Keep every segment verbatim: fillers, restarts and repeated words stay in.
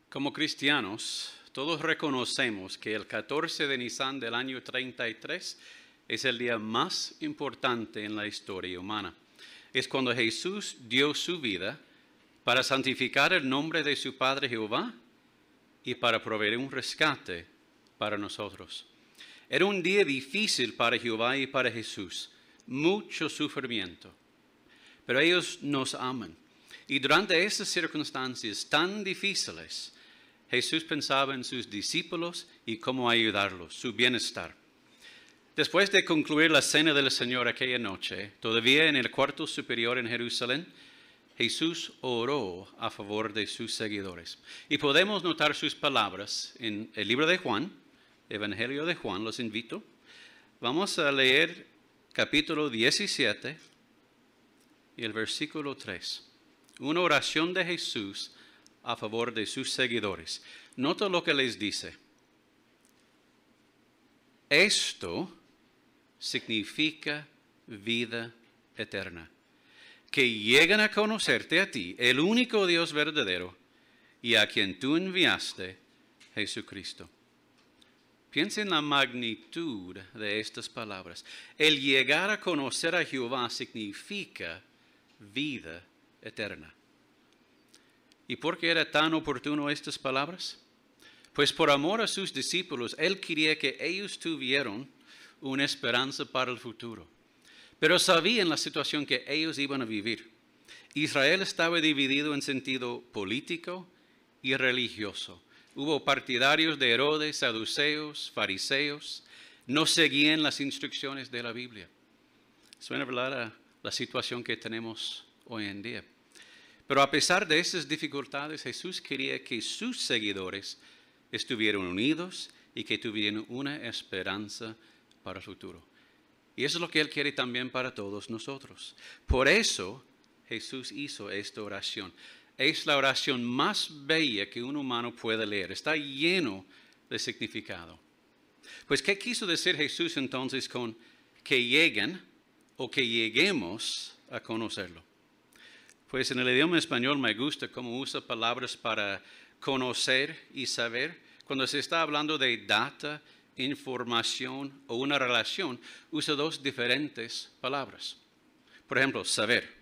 Como cristianos, todos reconocemos que el catorce de Nisan del año treinta y tres es el día más importante en la historia humana. Es cuando Jesús dio su vida para santificar el nombre de su Padre Jehová y para proveer un rescate para nosotros. Era un día difícil para Jehová y para Jesús, mucho sufrimiento, pero ellos nos aman. Y durante esas circunstancias tan difíciles, Jesús pensaba en sus discípulos y cómo ayudarlos, su bienestar. Después de concluir la cena del Señor aquella noche, todavía en el cuarto superior en Jerusalén, Jesús oró a favor de sus seguidores. Y podemos notar sus palabras en el libro de Juan, Evangelio de Juan, los invito. Vamos a leer capítulo diecisiete y el versículo tres. Una oración de Jesús a favor de sus seguidores. Nota lo que les dice. Esto significa vida eterna, que lleguen a conocerte a ti, el único Dios verdadero, y a quien tú enviaste, Jesucristo. Piensa en la magnitud de estas palabras. El llegar a conocer a Jehová significa vida eterna. ¿Y por qué era tan oportuno estas palabras? Pues por amor a sus discípulos, Él quería que ellos tuvieran una esperanza para el futuro. Pero sabían la situación que ellos iban a vivir. Israel estaba dividido en sentido político y religioso. Hubo partidarios de Herodes, saduceos, fariseos. No seguían las instrucciones de la Biblia. Suena verdad a la situación que tenemos hoy en día. Pero a pesar de esas dificultades, Jesús quería que sus seguidores estuvieran unidos y que tuvieran una esperanza para el futuro. Y eso es lo que Él quiere también para todos nosotros. Por eso Jesús hizo esta oración. Es la oración más bella que un humano puede leer. Está lleno de significado. Pues, ¿qué quiso decir Jesús entonces con que lleguen o que lleguemos a conocerlo? Pues en el idioma español me gusta cómo usa palabras para conocer y saber. Cuando se está hablando de data, información o una relación, usa dos diferentes palabras. Por ejemplo, saber.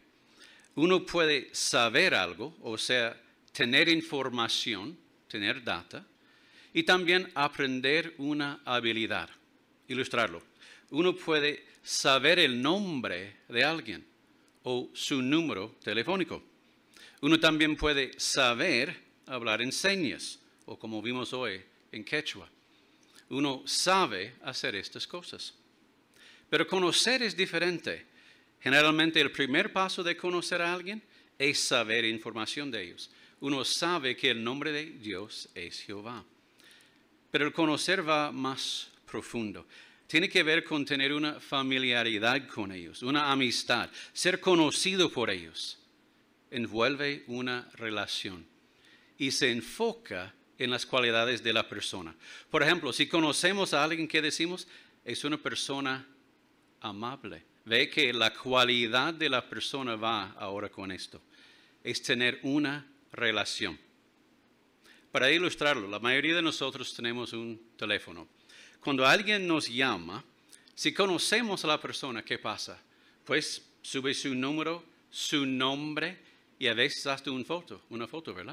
Uno puede saber algo, o sea, tener información, tener data, y también aprender una habilidad. Ilustrarlo. Uno puede saber el nombre de alguien o su número telefónico. Uno también puede saber hablar en señas, o como vimos hoy, en quechua. Uno sabe hacer estas cosas. Pero conocer es diferente. Generalmente el primer paso de conocer a alguien es saber información de ellos. Uno sabe que el nombre de Dios es Jehová. Pero el conocer va más profundo. Tiene que ver con tener una familiaridad con ellos, una amistad, ser conocido por ellos. Envuelve una relación y se enfoca en las cualidades de la persona. Por ejemplo, si conocemos a alguien, ¿qué decimos? Es una persona amable. Ve que la cualidad de la persona va ahora con esto. Es tener una relación. Para ilustrarlo, la mayoría de nosotros tenemos un teléfono. Cuando alguien nos llama, si conocemos a la persona, ¿qué pasa? Pues sube su número, su nombre y a veces hasta una foto, una foto, ¿verdad?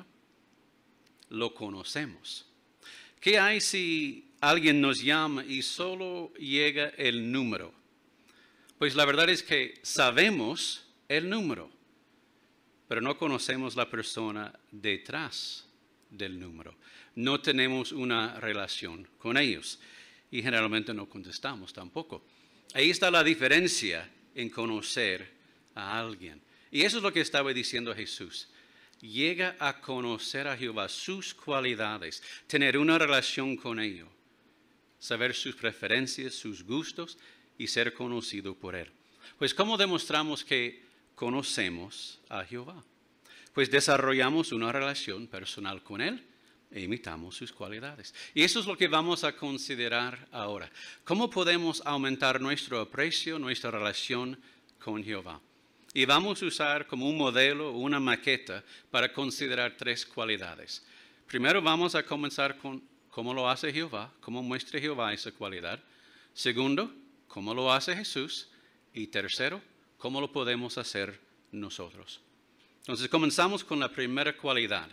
Lo conocemos. ¿Qué hay si alguien nos llama y solo llega el número? Pues la verdad es que sabemos el número, pero no conocemos la persona detrás del número. No tenemos una relación con ellos. Y generalmente no contestamos tampoco. Ahí está la diferencia en conocer a alguien. Y eso es lo que estaba diciendo Jesús. Llega a conocer a Jehová, sus cualidades, tener una relación con ellos, saber sus preferencias, sus gustos y ser conocido por Él. Pues, ¿cómo demostramos que conocemos a Jehová? Pues desarrollamos una relación personal con Él e imitamos sus cualidades. Y eso es lo que vamos a considerar ahora. ¿Cómo podemos aumentar nuestro aprecio, nuestra relación con Jehová? Y vamos a usar como un modelo, una maqueta, para considerar tres cualidades. Primero vamos a comenzar con cómo lo hace Jehová, cómo muestra Jehová esa cualidad. Segundo, cómo lo hace Jesús. Y tercero, cómo lo podemos hacer nosotros. Entonces comenzamos con la primera cualidad,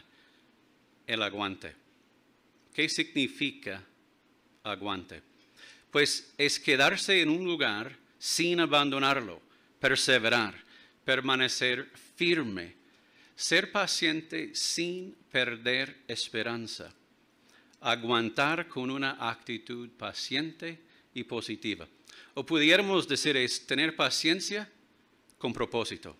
el aguante. ¿Qué significa aguante? Pues es quedarse en un lugar sin abandonarlo, perseverar, permanecer firme, ser paciente sin perder esperanza, aguantar con una actitud paciente y positiva. O pudiéramos decir es tener paciencia con propósito.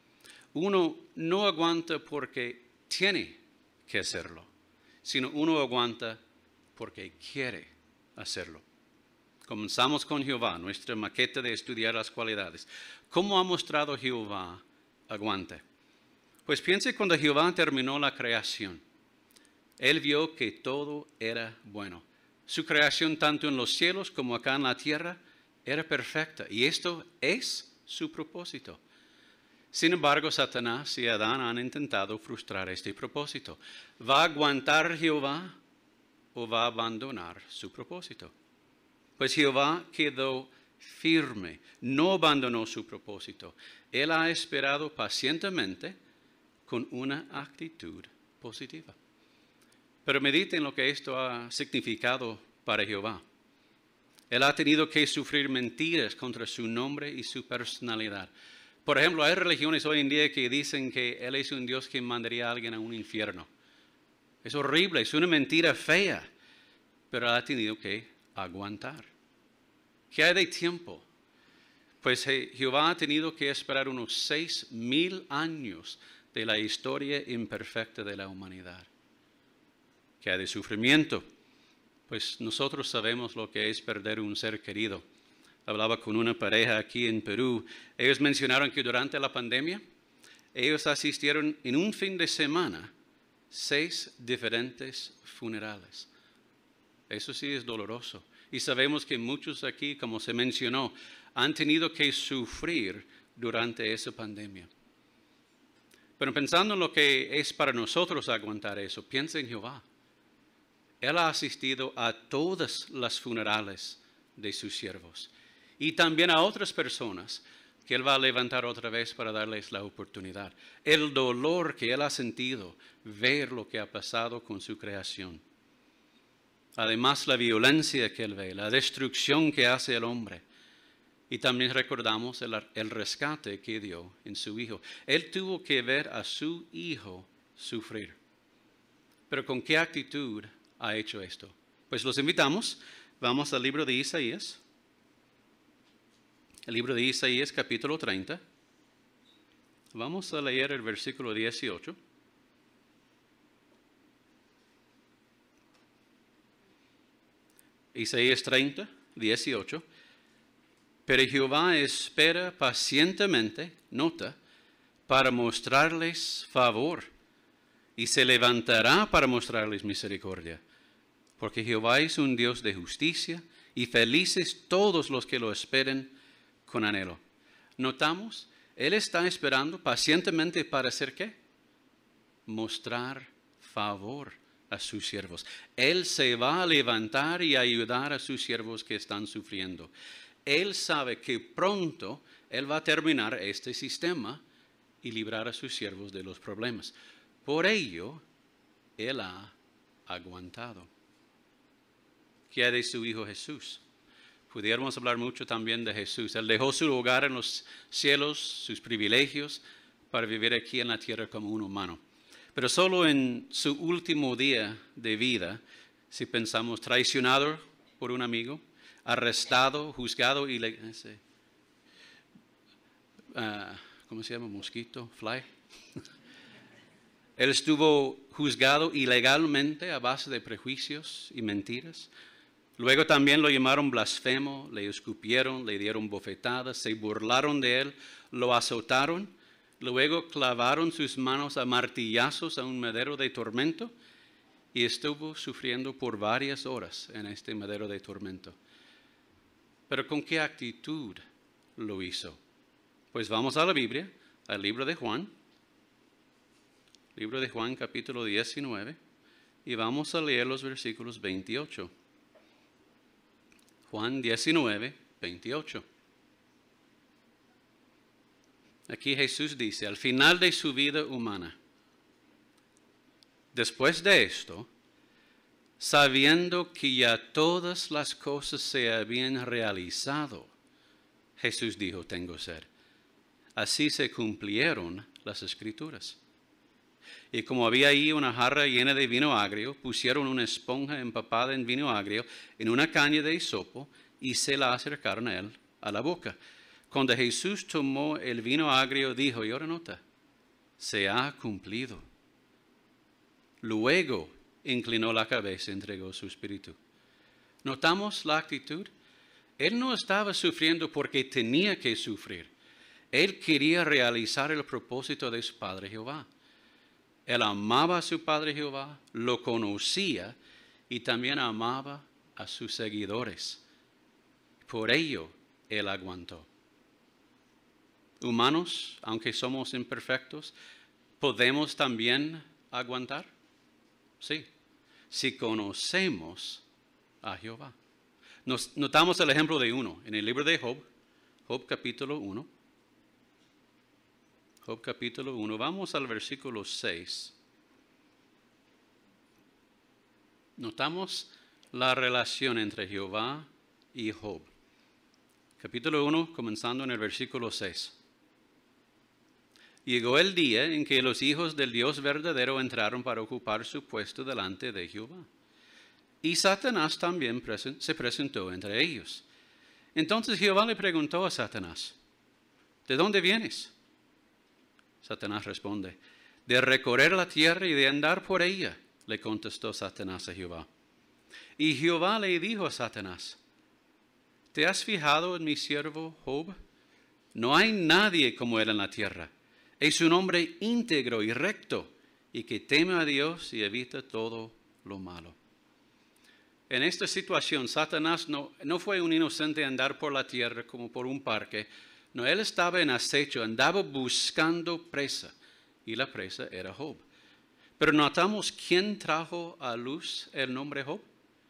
Uno no aguanta porque tiene que hacerlo, sino uno aguanta porque quiere hacerlo. Comenzamos con Jehová, nuestra maqueta de estudiar las cualidades. ¿Cómo ha mostrado Jehová aguante? Pues piense cuando Jehová terminó la creación. Él vio que todo era bueno. Su creación, tanto en los cielos como acá en la tierra, era perfecta. Y esto es su propósito. Sin embargo, Satanás y Adán han intentado frustrar este propósito. ¿Va a aguantar Jehová o va a abandonar su propósito? Pues Jehová quedó firme, no abandonó su propósito. Él ha esperado pacientemente con una actitud positiva. Pero mediten lo que esto ha significado para Jehová. Él ha tenido que sufrir mentiras contra su nombre y su personalidad. Por ejemplo, hay religiones hoy en día que dicen que Él es un Dios que mandaría a alguien a un infierno. Es horrible, es una mentira fea, pero ha tenido que aguantar. ¿Qué hay de tiempo? Pues Jehová ha tenido que esperar unos seis mil años de la historia imperfecta de la humanidad. ¿Qué hay de sufrimiento? Pues nosotros sabemos lo que es perder un ser querido. Hablaba con una pareja aquí en Perú. Ellos mencionaron que durante la pandemia, ellos asistieron en un fin de semana seis diferentes funerales. Eso sí es doloroso. Y sabemos que muchos aquí, como se mencionó, han tenido que sufrir durante esa pandemia. Pero pensando en lo que es para nosotros aguantar eso, piensa en Jehová. Él ha asistido a todas las funerales de sus siervos y también a otras personas que Él va a levantar otra vez para darles la oportunidad. El dolor que Él ha sentido, ver lo que ha pasado con su creación. Además, la violencia que Él ve, la destrucción que hace el hombre. Y también recordamos el, el rescate que dio en su Hijo. Él tuvo que ver a su Hijo sufrir. Pero ¿con qué actitud ha hecho esto? Pues los invitamos, vamos al libro de Isaías. El libro de Isaías, capítulo treinta. Vamos a leer el versículo dieciocho. Isaías treinta, dieciocho. Pero Jehová espera pacientemente, nota, para mostrarles favor, y se levantará para mostrarles misericordia. Porque Jehová es un Dios de justicia, y felices todos los que lo esperen con anhelo. Notamos, Él está esperando pacientemente para hacer ¿qué? Mostrar favor a sus siervos. Él se va a levantar y ayudar a sus siervos que están sufriendo. Él sabe que pronto Él va a terminar este sistema y librar a sus siervos de los problemas. Por ello, Él ha aguantado. ¿Qué hay de su Hijo Jesús? Pudiéramos hablar mucho también de Jesús. Él dejó su hogar en los cielos, sus privilegios, para vivir aquí en la tierra como un humano. Pero solo en su último día de vida, si pensamos traicionado por un amigo, arrestado, juzgado y le, ese, uh, ¿cómo se llama? Mosquito, fly. Él estuvo juzgado ilegalmente a base de prejuicios y mentiras. Luego también lo llamaron blasfemo, le escupieron, le dieron bofetadas, se burlaron de él, lo azotaron. Luego clavaron sus manos a martillazos a un madero de tormento y estuvo sufriendo por varias horas en este madero de tormento. Pero ¿con qué actitud lo hizo? Pues vamos a la Biblia, al libro de Juan, libro de Juan capítulo diecinueve, y vamos a leer los versículos veintiocho. Juan diecinueve, veintiocho. Aquí Jesús dice, al final de su vida humana, después de esto, sabiendo que ya todas las cosas se habían realizado, Jesús dijo, tengo sed. Así se cumplieron las Escrituras. Y como había ahí una jarra llena de vino agrio, pusieron una esponja empapada en vino agrio en una caña de hisopo y se la acercaron a él a la boca. Cuando Jesús tomó el vino agrio, dijo, y ahora nota, se ha cumplido. Luego inclinó la cabeza y entregó su espíritu. ¿Notamos la actitud? Él no estaba sufriendo porque tenía que sufrir. Él quería realizar el propósito de su Padre Jehová. Él amaba a su Padre Jehová, lo conocía y también amaba a sus seguidores. Por ello, Él aguantó. Humanos, aunque somos imperfectos, ¿podemos también aguantar? Sí, si conocemos a Jehová. Nos notamos el ejemplo de uno en el libro de Job, Job capítulo uno. Job capítulo uno, vamos al versículo seis. Notamos la relación entre Jehová y Job. Capítulo uno, comenzando en el versículo seis. Llegó el día en que los hijos del Dios verdadero entraron para ocupar su puesto delante de Jehová. Y Satanás también se presentó entre ellos. Entonces Jehová le preguntó a Satanás, ¿de dónde vienes? Satanás responde, de recorrer la tierra y de andar por ella, le contestó Satanás a Jehová. Y Jehová le dijo a Satanás, ¿te has fijado en mi siervo Job? No hay nadie como él en la tierra. Es un hombre íntegro y recto, y que teme a Dios y evita todo lo malo. En esta situación, Satanás no, no fue un inocente a andar por la tierra como por un parque. No, él estaba en acecho, andaba buscando presa, y la presa era Job. Pero notamos quién trajo a luz el nombre Job.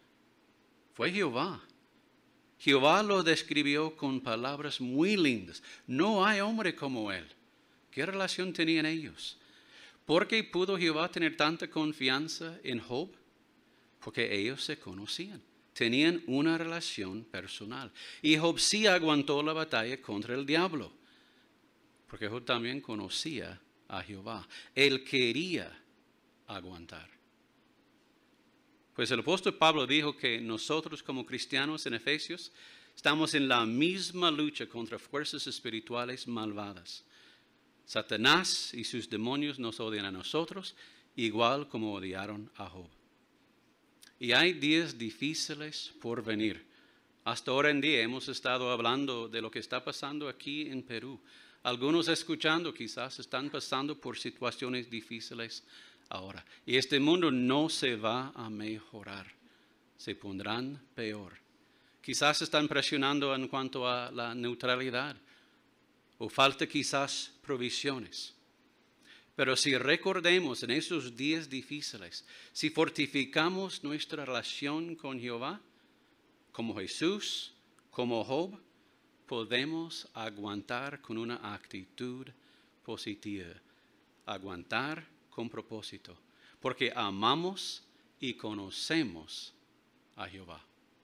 Fue Jehová. Jehová lo describió con palabras muy lindas. No hay hombre como él. ¿Qué relación tenían ellos? ¿Por qué pudo Jehová tener tanta confianza en Job? Porque ellos se conocían. Tenían una relación personal. Y Job sí aguantó la batalla contra el diablo. Porque Job también conocía a Jehová. Él quería aguantar. Pues el apóstol Pablo dijo que nosotros como cristianos en Efesios estamos en la misma lucha contra fuerzas espirituales malvadas. Satanás y sus demonios nos odian a nosotros, igual como odiaron a Job. Y hay días difíciles por venir. Hasta ahora en día hemos estado hablando de lo que está pasando aquí en Perú. Algunos escuchando quizás están pasando por situaciones difíciles ahora. Y este mundo no se va a mejorar. Se pondrán peor. Quizás están presionando en cuanto a la neutralidad. O falta quizás provisiones. Pero si recordemos en esos días difíciles, si fortificamos nuestra relación con Jehová, como Jesús, como Job, podemos aguantar con una actitud positiva. Aguantar con propósito, porque amamos y conocemos a Jehová.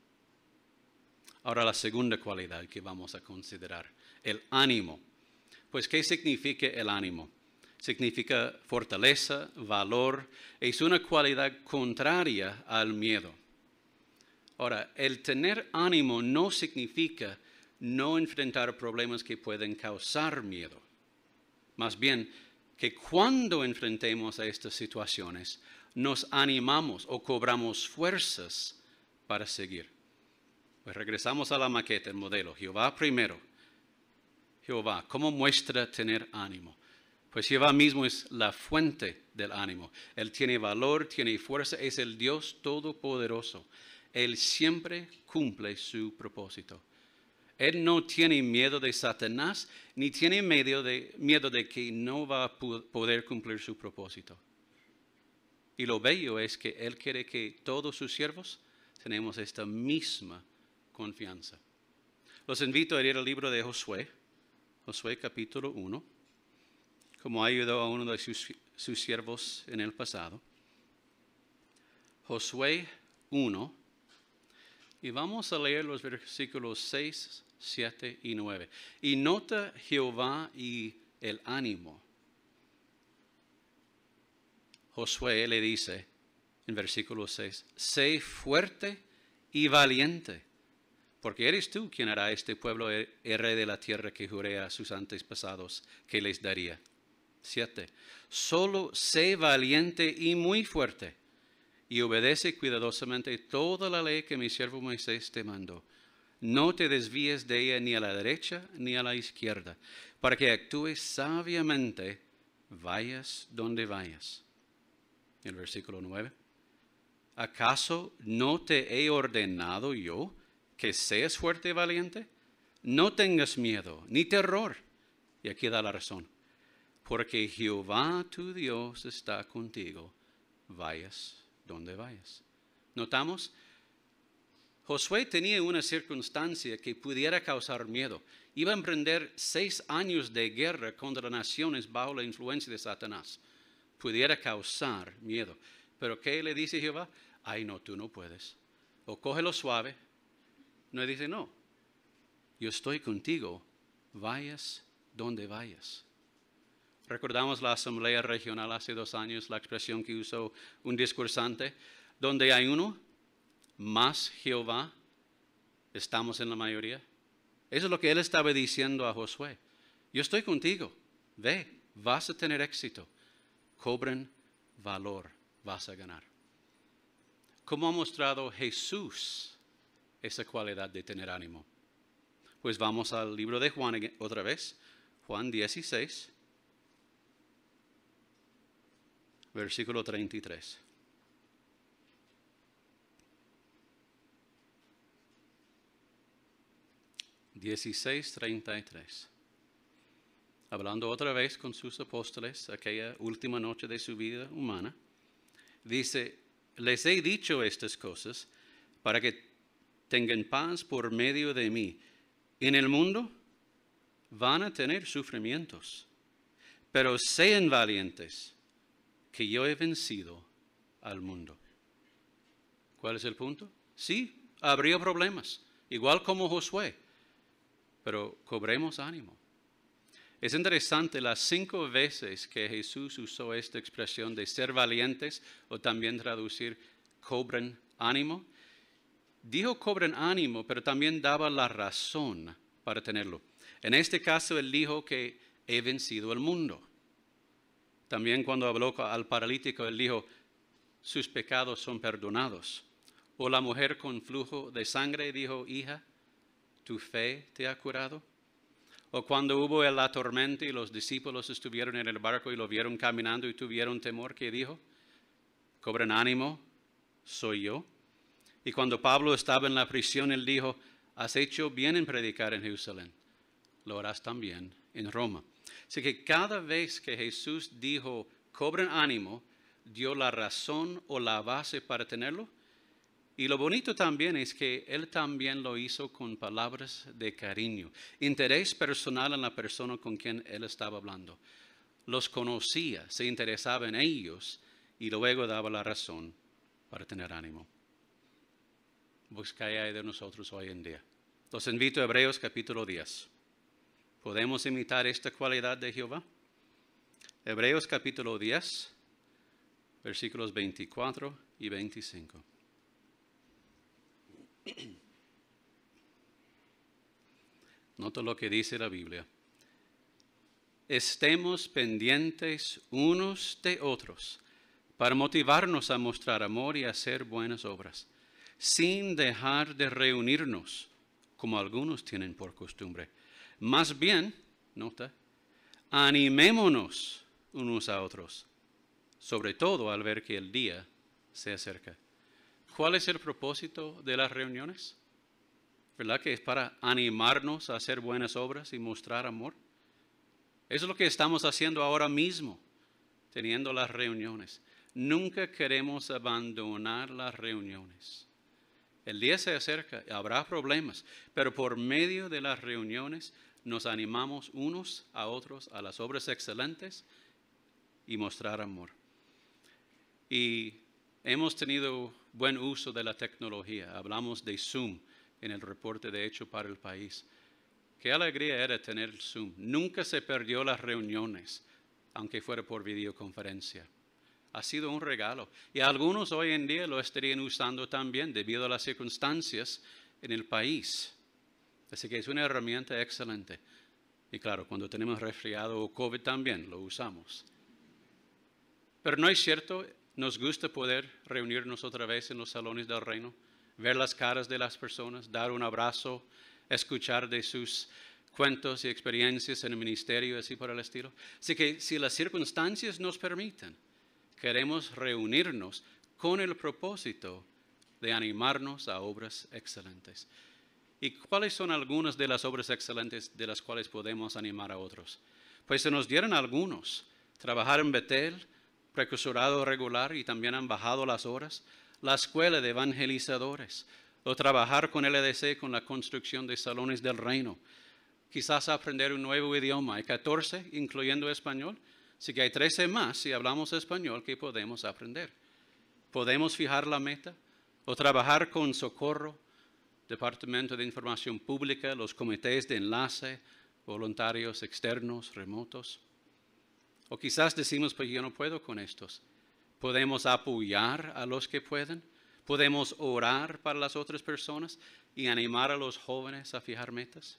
Ahora la segunda cualidad que vamos a considerar, el ánimo. Pues, ¿qué significa el ánimo? Significa fortaleza, valor, es una cualidad contraria al miedo. Ahora, el tener ánimo no significa no enfrentar problemas que pueden causar miedo. Más bien, que cuando enfrentemos a estas situaciones, nos animamos o cobramos fuerzas para seguir. Pues regresamos a la maqueta, el modelo. Jehová primero. Jehová, ¿cómo muestra tener ánimo? Pues Jehová mismo es la fuente del ánimo. Él tiene valor, tiene fuerza, es el Dios todopoderoso. Él siempre cumple su propósito. Él no tiene miedo de Satanás, ni tiene miedo de, miedo de que no va a poder cumplir su propósito. Y lo bello es que Él quiere que todos sus siervos tenemos esta misma confianza. Los invito a leer el libro de Josué, Josué capítulo uno, como ayudó a uno de sus, sus siervos en el pasado. Josué uno, y vamos a leer los versículos seis, siete y nueve. Y nota Jehová y el ánimo. Josué le dice en versículo seis, sé fuerte y valiente, porque eres tú quien hará este pueblo heredar de la tierra que juré a sus antepasados que les daría. siete. Solo sé valiente y muy fuerte, y obedece cuidadosamente toda la ley que mi siervo Moisés te mandó. No te desvíes de ella ni a la derecha ni a la izquierda, para que actúes sabiamente, vayas donde vayas. El versículo nueve. ¿Acaso no te he ordenado yo que seas fuerte y valiente? No tengas miedo ni terror. Y aquí da la razón. Porque Jehová tu Dios está contigo, vayas donde vayas. ¿Notamos? Josué tenía una circunstancia que pudiera causar miedo. Iba a emprender seis años de guerra contra naciones bajo la influencia de Satanás. Pudiera causar miedo. Pero ¿qué le dice Jehová? Ay, no, tú no puedes. O cógelo suave. No le dice, no, yo estoy contigo, vayas donde vayas. Recordamos la asamblea regional hace dos años, la expresión que usó un discursante, donde hay uno, más Jehová, estamos en la mayoría. Eso es lo que él estaba diciendo a Josué. Yo estoy contigo, ve, vas a tener éxito. Cobren valor, vas a ganar. ¿Cómo ha mostrado Jesús esa cualidad de tener ánimo? Pues vamos al libro de Juan otra vez, Juan dieciséis, versículo treinta y tres. dieciséis, treinta y tres. Hablando otra vez con sus apóstoles, aquella última noche de su vida humana, dice, les he dicho estas cosas para que tengan paz por medio de mí. En el mundo van a tener sufrimientos, pero sean valientes, que yo he vencido al mundo. ¿Cuál es el punto? Sí, habría problemas, igual como Josué, pero cobremos ánimo. Es interesante las cinco veces que Jesús usó esta expresión de ser valientes o también traducir cobren ánimo. Dijo cobren ánimo, pero también daba la razón para tenerlo. En este caso, él dijo que he vencido el mundo. También cuando habló al paralítico, él dijo, sus pecados son perdonados. O la mujer con flujo de sangre dijo, hija, tu fe te ha curado. O cuando hubo la tormenta y los discípulos estuvieron en el barco y lo vieron caminando y tuvieron temor, ¿qué dijo? Cobren ánimo, soy yo. Y cuando Pablo estaba en la prisión, él dijo, has hecho bien en predicar en Jerusalén, lo harás también en Roma. Así que cada vez que Jesús dijo, cobren ánimo, dio la razón o la base para tenerlo. Y lo bonito también es que él también lo hizo con palabras de cariño, interés personal en la persona con quien él estaba hablando. Los conocía, se interesaba en ellos y luego daba la razón para tener ánimo. Pues ¿qué hay de nosotros hoy en día? Los invito a Hebreos capítulo diez. ¿Podemos imitar esta cualidad de Jehová? Hebreos capítulo diez, versículos veinticuatro y veinticinco. Nota lo que dice la Biblia. Estemos pendientes unos de otros para motivarnos a mostrar amor y a hacer buenas obras, sin dejar de reunirnos, como algunos tienen por costumbre. Más bien, nota, animémonos unos a otros, sobre todo al ver que el día se acerca. ¿Cuál es el propósito de las reuniones? ¿Verdad que es para animarnos a hacer buenas obras y mostrar amor? Eso es lo que estamos haciendo ahora mismo, teniendo las reuniones. nunca queremos abandonar las reuniones. El día se acerca, habrá problemas, pero por medio de las reuniones nos animamos unos a otros a las obras excelentes y mostrar amor. Y hemos tenido buen uso de la tecnología. Hablamos de Zoom en el reporte de hecho para el país. Qué alegría era tener Zoom. Nunca se perdió las reuniones, aunque fuera por videoconferencia. Ha sido un regalo. Y algunos hoy en día lo estarían usando también debido a las circunstancias en el país. Así que es una herramienta excelente. Y claro, cuando tenemos resfriado o COVID también lo usamos. Pero no es cierto, nos gusta poder reunirnos otra vez en los salones del reino, ver las caras de las personas, dar un abrazo, escuchar de sus cuentos y experiencias en el ministerio, así por el estilo. Así que si las circunstancias nos permiten, queremos reunirnos con el propósito de animarnos a obras excelentes. ¿Y cuáles son algunas de las obras excelentes de las cuales podemos animar a otros? Pues se nos dieron algunos. Trabajar en Betel, precursorado regular, y también han bajado las horas. La escuela de evangelizadores. O trabajar con L D C con la construcción de salones del reino. Quizás aprender un nuevo idioma. Hay catorce, incluyendo español. Así que hay trece más si hablamos español que podemos aprender. Podemos fijar la meta o trabajar con Socorro, Departamento de Información Pública, los comités de enlace, voluntarios externos, remotos. O quizás decimos, pues yo no puedo con estos. Podemos apoyar a los que pueden. Podemos orar para las otras personas y animar a los jóvenes a fijar metas.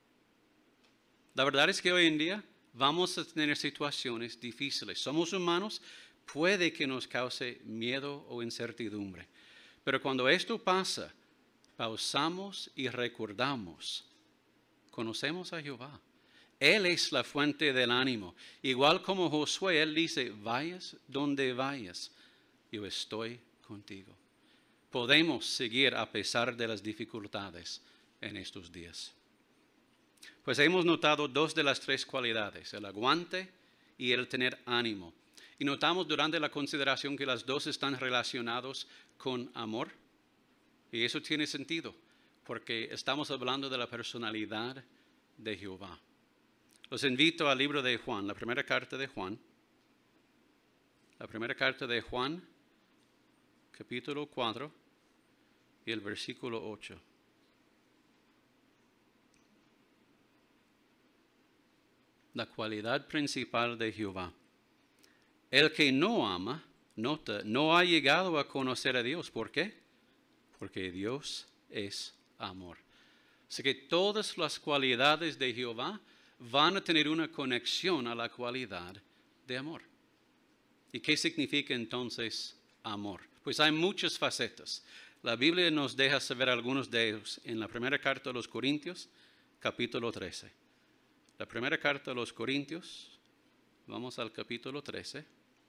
La verdad es que hoy en día vamos a tener situaciones difíciles. Somos humanos, puede que nos cause miedo o incertidumbre. Pero cuando esto pasa, pausamos y recordamos. Conocemos a Jehová. Él es la fuente del ánimo. Igual como Josué, él dice, vayas donde vayas, yo estoy contigo. Podemos seguir a pesar de las dificultades en estos días. Pues hemos notado dos de las tres cualidades, el aguante y el tener ánimo. Y notamos durante la consideración que las dos están relacionados con amor. Y eso tiene sentido, porque estamos hablando de la personalidad de Jehová. Los invito al libro de Juan, la primera carta de Juan. La primera carta de Juan, capítulo cuatro y el versículo ocho. La cualidad principal de Jehová. El que no ama, nota, no ha llegado a conocer a Dios. ¿Por qué? Porque Dios es amor. Así que todas las cualidades de Jehová van a tener una conexión a la cualidad de amor. ¿Y qué significa entonces amor? Pues hay muchas facetas. La Biblia nos deja saber algunos de ellos en la primera carta a los Corintios, capítulo trece. La primera carta a los Corintios, vamos al capítulo trece.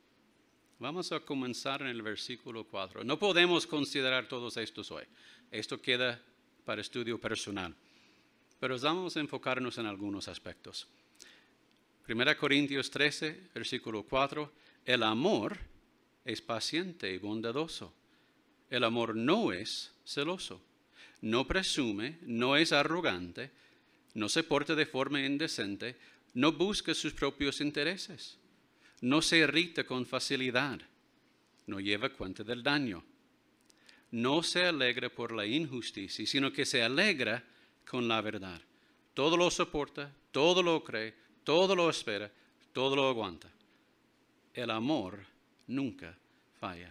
Vamos a comenzar en el versículo cuatro. No podemos considerar todos estos hoy. Esto queda para estudio personal. Pero vamos a enfocarnos en algunos aspectos. primera Corintios trece, versículo cuatro. El amor es paciente y bondadoso. El amor no es celoso. No presume, no es arrogante, no se porta de forma indecente, no busca sus propios intereses. No se irrita con facilidad, no lleva cuenta del daño. No se alegra por la injusticia, sino que se alegra con la verdad. Todo lo soporta, todo lo cree, todo lo espera, todo lo aguanta. El amor nunca falla.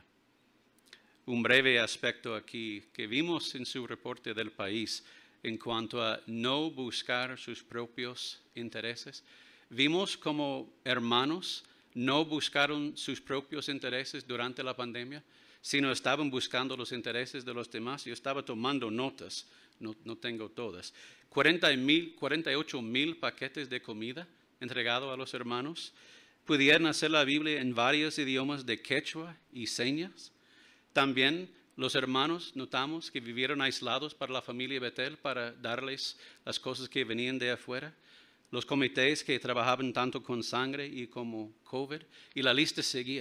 Un breve aspecto aquí que vimos en su reporte del país en cuanto a no buscar sus propios intereses. Vimos como hermanos no buscaron sus propios intereses durante la pandemia, sino estaban buscando los intereses de los demás. Yo estaba tomando notas, no, no tengo todas. cuarenta y ocho mil paquetes de comida entregados a los hermanos. Pudieron hacer la Biblia en varios idiomas de quechua y señas. También los hermanos notamos que vivieron aislados para la familia Betel para darles las cosas que venían de afuera. Los comités que trabajaban tanto con sangre y como COVID, y la lista seguía.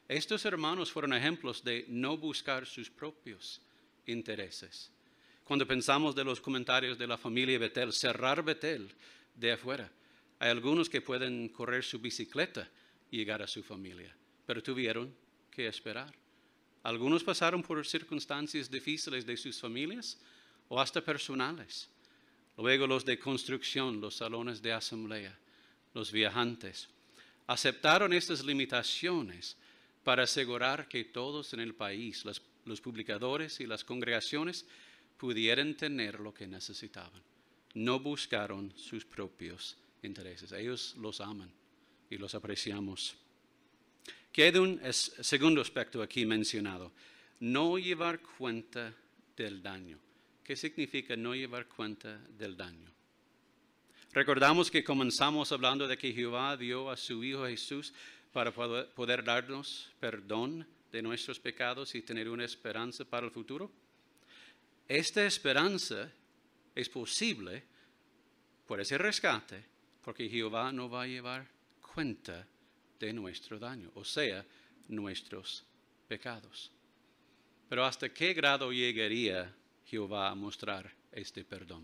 Estos hermanos fueron ejemplos de no buscar sus propios intereses. Cuando pensamos de los comentarios de la familia Betel, cerrar Betel de afuera, hay algunos que pueden correr su bicicleta y llegar a su familia, pero tuvieron que esperar. Algunos pasaron por circunstancias difíciles de sus familias o hasta personales. Luego los de construcción, los salones de asamblea, los viajantes, aceptaron estas limitaciones para asegurar que todos en el país, los, los publicadores y las congregaciones, pudieran tener lo que necesitaban. No buscaron sus propios intereses. Ellos los aman y los apreciamos. Queda un es, segundo aspecto aquí mencionado. No llevar cuenta del daño. ¿Qué significa no llevar cuenta del daño? Recordamos que comenzamos hablando de que Jehová dio a su Hijo Jesús para poder, poder darnos perdón de nuestros pecados y tener una esperanza para el futuro. Esta esperanza es posible por ese rescate, porque Jehová no va a llevar cuenta de nuestro daño, o sea, nuestros pecados. Pero ¿hasta qué grado llegaría Jehová a mostrar este perdón?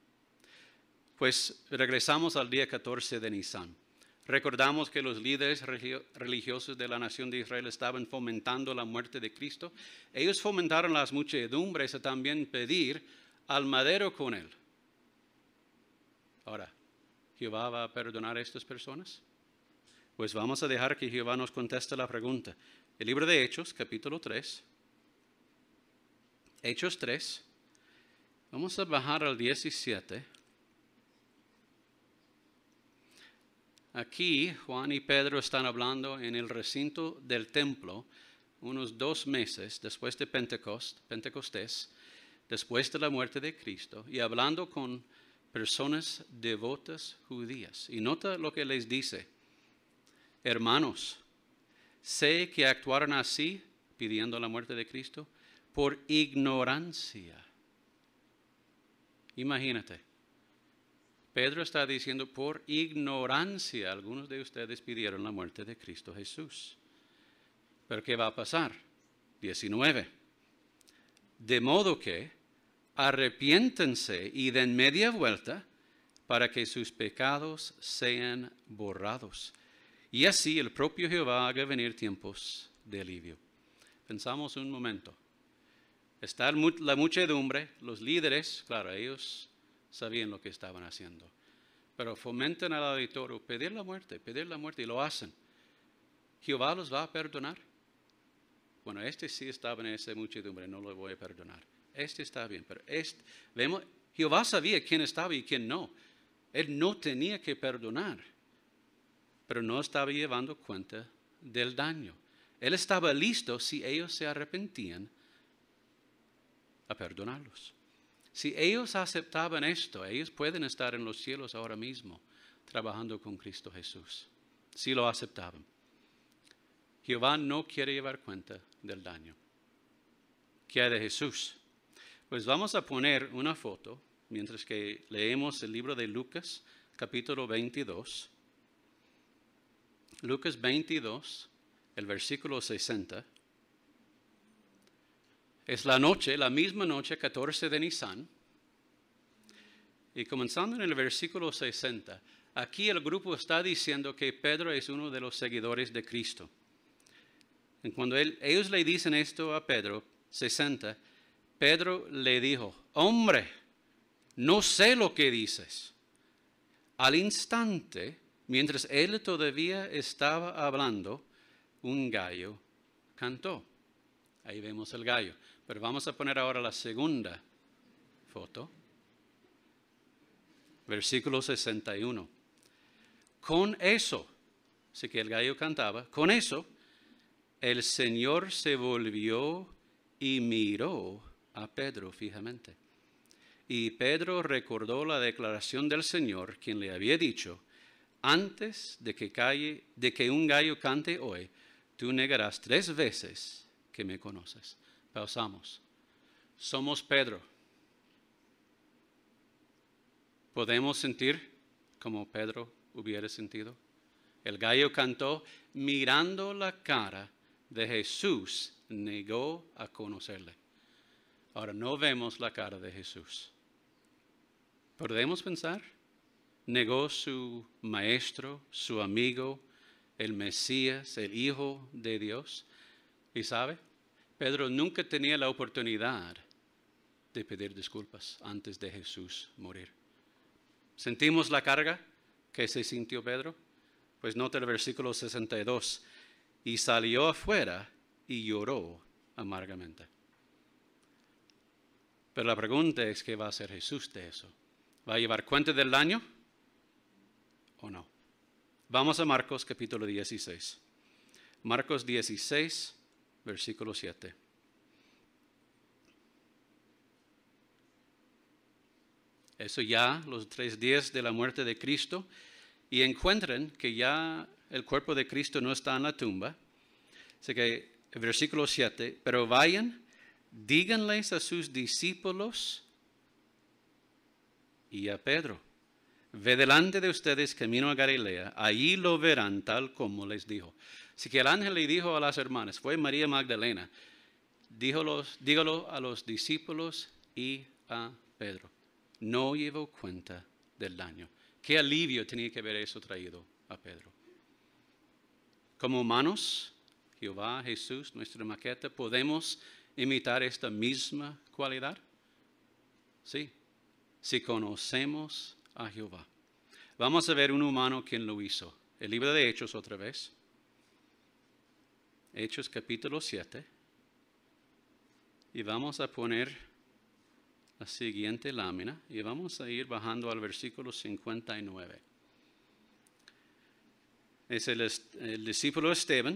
Pues regresamos al día catorce de Nisan. Recordamos que los líderes religiosos de la nación de Israel estaban fomentando la muerte de Cristo. Ellos fomentaron las muchedumbres a también pedir al madero con él. Ahora, ¿Jehová va a perdonar a estas personas? Pues vamos a dejar que Jehová nos conteste la pregunta. El libro de Hechos, capítulo tres. Hechos tres. Vamos a bajar al diecisiete. Aquí Juan y Pedro están hablando en el recinto del templo unos dos meses después de Pentecost, Pentecostés, después de la muerte de Cristo, y hablando con personas devotas judías. Y nota lo que les dice: hermanos, sé que actuaron así, pidiendo la muerte de Cristo, por ignorancia. Imagínate. Pedro está diciendo, por ignorancia, algunos de ustedes pidieron la muerte de Cristo Jesús. ¿Pero qué va a pasar? diecinueve. De modo que arrepiéntense y den media vuelta para que sus pecados sean borrados. Y así el propio Jehová haga venir tiempos de alivio. Pensamos un momento. Está la muchedumbre, los líderes, claro, ellos sabían lo que estaban haciendo. Pero fomentan al auditorio pedir la muerte, pedir la muerte, y lo hacen. ¿Jehová los va a perdonar? Bueno, este sí estaba en esa muchedumbre, no lo voy a perdonar. Este está bien, pero este, vemos, Jehová sabía quién estaba y quién no. Él no tenía que perdonar, pero no estaba llevando cuenta del daño. Él estaba listo, si ellos se arrepentían, a perdonarlos. Si ellos aceptaban esto, ellos pueden estar en los cielos ahora mismo, trabajando con Cristo Jesús. Si lo aceptaban. Jehová no quiere llevar cuenta del daño. ¿Qué hay de Jesús? Pues vamos a poner una foto, mientras que leemos el libro de Lucas, capítulo veintidós. Lucas veintidós, el versículo sesenta. Es la noche, la misma noche, catorce de Nisan. Y comenzando en el versículo sesenta, aquí el grupo está diciendo que Pedro es uno de los seguidores de Cristo. Y cuando él, ellos le dicen esto a Pedro, sesenta, Pedro le dijo, hombre, no sé lo que dices. Al instante, mientras él todavía estaba hablando, un gallo cantó. Ahí vemos el gallo. Pero vamos a poner ahora la segunda foto. Versículo sesenta y uno. Con eso, así que el gallo cantaba, con eso, el Señor se volvió y miró a Pedro fijamente. Y Pedro recordó la declaración del Señor, quien le había dicho, antes de que, calle, de que un gallo cante hoy, tú negarás tres veces que me conoces. Pausamos. Somos Pedro. ¿Podemos sentir como Pedro hubiera sentido? El gallo cantó mirando la cara de Jesús negó a conocerle. Ahora no vemos la cara de Jesús. ¿Podemos pensar? Negó su maestro, su amigo, el Mesías, el Hijo de Dios. ¿Y sabe? Pedro nunca tenía la oportunidad de pedir disculpas antes de Jesús morir. ¿Sentimos la carga que se sintió Pedro? Pues nota el versículo sesenta y dos. Y salió afuera y lloró amargamente. Pero la pregunta es, ¿qué va a hacer Jesús de eso? ¿Va a llevar cuenta del daño o no? Vamos a Marcos capítulo dieciséis. Marcos dieciséis, versículo siete. Eso ya, los tres días de la muerte de Cristo, y encuentran que ya el cuerpo de Cristo no está en la tumba. Así que el versículo siete, pero vayan, díganles a sus discípulos y a Pedro, ve delante de ustedes camino a Galilea, allí lo verán tal como les dijo. Así que el ángel le dijo a las hermanas, fue María Magdalena, díjolos, dígalo a los discípulos y a Pedro. No llevó cuenta del daño. Qué alivio tenía que haber eso traído a Pedro. Como humanos, Jehová, Jesús, nuestra maqueta, ¿podemos imitar esta misma cualidad? Sí, si conocemos a Jehová. Vamos a ver un humano quien lo hizo. El libro de Hechos otra vez. Hechos capítulo siete. Y vamos a poner la siguiente lámina y vamos a ir bajando al versículo cincuenta y nueve. Es el, el discípulo Esteban.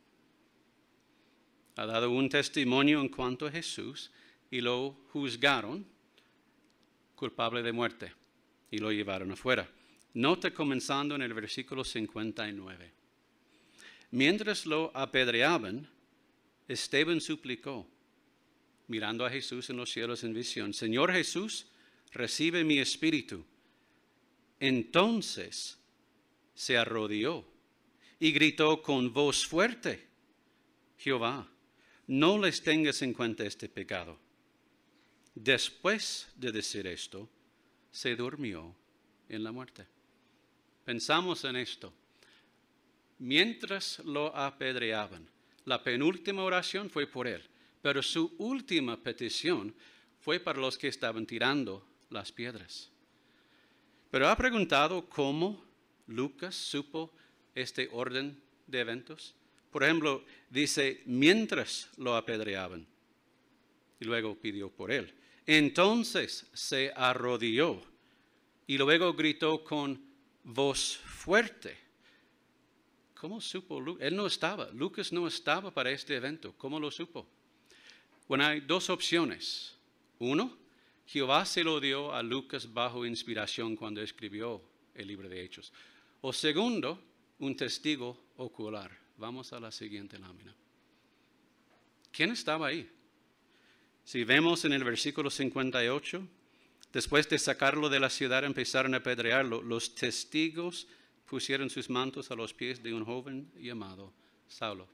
Ha dado un testimonio en cuanto a Jesús y lo juzgaron culpable de muerte y lo llevaron afuera. Nota comenzando en el versículo cincuenta y nueve. Mientras lo apedreaban, Esteban suplicó, mirando a Jesús en los cielos en visión, Señor Jesús, recibe mi espíritu. Entonces se arrodilló y gritó con voz fuerte, Jehová, no les tengas en cuenta este pecado. Después de decir esto, se durmió en la muerte. Pensamos en esto. Mientras lo apedreaban, la penúltima oración fue por él, pero su última petición fue para los que estaban tirando las piedras. Pero ha preguntado cómo Lucas supo este orden de eventos. Por ejemplo, dice, mientras lo apedreaban, y luego pidió por él. Entonces se arrodilló y luego gritó con voz fuerte. ¿Cómo supo Lucas? Él no estaba, Lucas no estaba para este evento. ¿Cómo lo supo? Bueno, hay dos opciones. Uno, Jehová se lo dio a Lucas bajo inspiración cuando escribió el libro de Hechos. O segundo, un testigo ocular. Vamos a la siguiente lámina. ¿Quién estaba ahí? Si vemos en el versículo cincuenta y ocho, después de sacarlo de la ciudad empezaron a apedrearlo. Los testigos pusieron sus mantos a los pies de un joven llamado Saulo.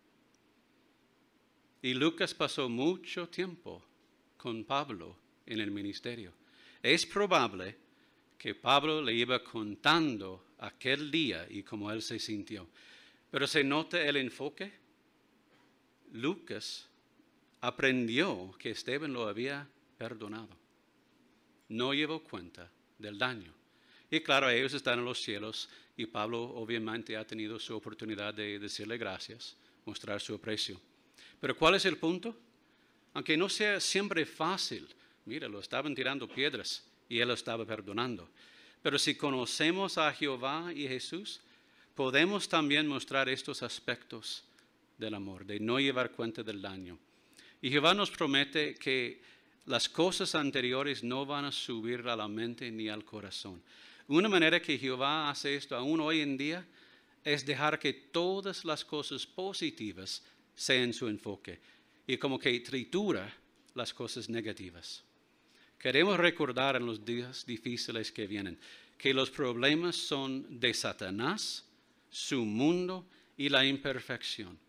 Y Lucas pasó mucho tiempo con Pablo en el ministerio. Es probable que Pablo le iba contando aquel día y cómo él se sintió. Pero se nota el enfoque. Lucas aprendió que Esteban lo había perdonado. No llevó cuenta del daño. Y claro, ellos están en los cielos y Pablo obviamente ha tenido su oportunidad de decirle gracias, mostrar su aprecio. Pero ¿cuál es el punto? Aunque no sea siempre fácil, mira, lo estaban tirando piedras y él lo estaba perdonando. Pero si conocemos a Jehová y Jesús, podemos también mostrar estos aspectos del amor, de no llevar cuenta del daño. Y Jehová nos promete que las cosas anteriores no van a subir a la mente ni al corazón. Una manera que Jehová hace esto aún hoy en día es dejar que todas las cosas positivas sean su enfoque y como que tritura las cosas negativas. Queremos recordar en los días difíciles que vienen que los problemas son de Satanás, su mundo y la imperfección.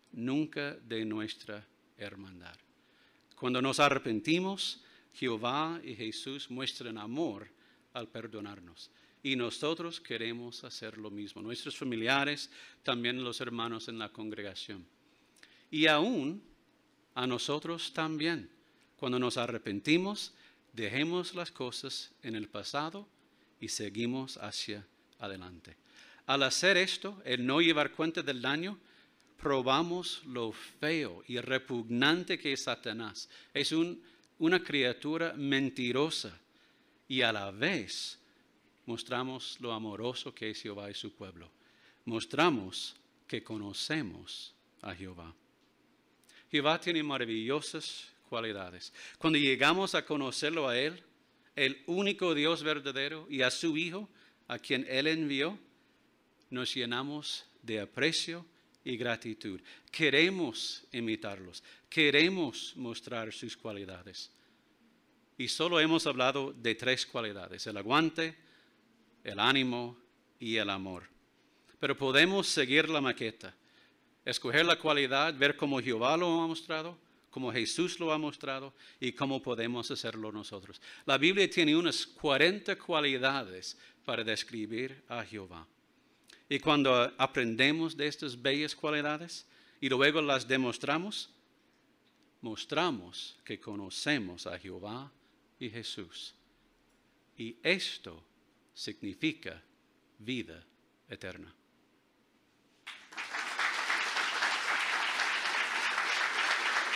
nunca de nuestra hermandad. Cuando nos arrepentimos, Jehová y Jesús muestran amor al perdonarnos. Y nosotros queremos hacer lo mismo. Nuestros familiares, también los hermanos en la congregación. Y aún a nosotros también. Cuando nos arrepentimos, dejemos las cosas en el pasado y seguimos hacia adelante. Al hacer esto, el no llevar cuenta del daño, probamos lo feo y repugnante que es Satanás. Es un, una criatura mentirosa y a la vez mostramos lo amoroso que es Jehová y su pueblo. Mostramos que conocemos a Jehová. Jehová tiene maravillosas cualidades. Cuando llegamos a conocerlo a Él, el único Dios verdadero, y a su Hijo, a quien Él envió, nos llenamos de aprecio y gratitud. Queremos imitarlos. Queremos mostrar sus cualidades. Y solo hemos hablado de tres cualidades: el aguante, el ánimo y el amor. Pero podemos seguir la maqueta, escoger la cualidad, ver cómo Jehová lo ha mostrado, cómo Jesús lo ha mostrado y cómo podemos hacerlo nosotros. La Biblia tiene unas cuarenta cualidades para describir a Jehová. Y cuando aprendemos de estas bellas cualidades y luego las demostramos, mostramos que conocemos a Jehová y Jesús. Y esto significa vida eterna.